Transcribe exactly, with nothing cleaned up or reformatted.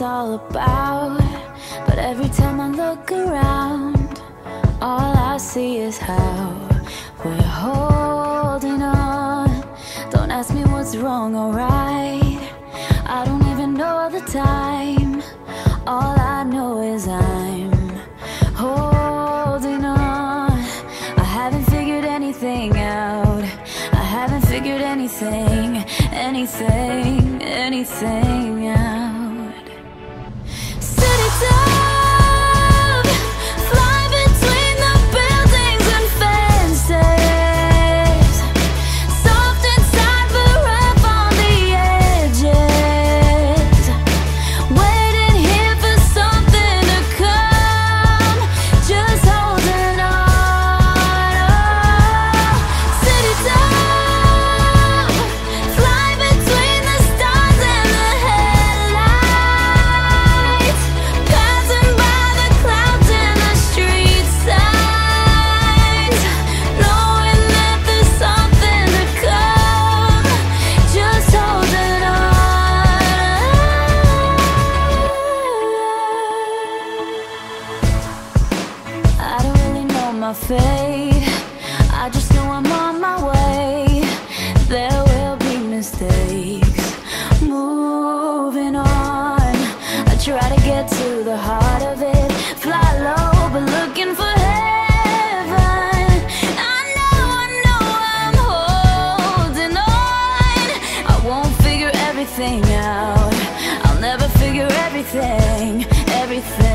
it's all about. But every time I look around, all I see is how we're holding on. Don't ask me what's wrong or right, I don't even know the time. All I know is I'm holding on. I haven't figured anything out, I haven't figured anything, anything, anything out. City dog, fly between the buildings and fences, soft inside but rough on the edges, waiting here for something to come, just holding on. Oh, city dog, fly between the stars and the headlights, passing by the clouds and the street signs, knowing that there's something to come, just holding on. I don't really know my fate, I just know I'm on my way. There will be mistakes, moving on. I try to get to the heart of it, fly low but looking for heaven. I know, I know I'm holding on. I won't figure everything out, I'll never figure everything, everything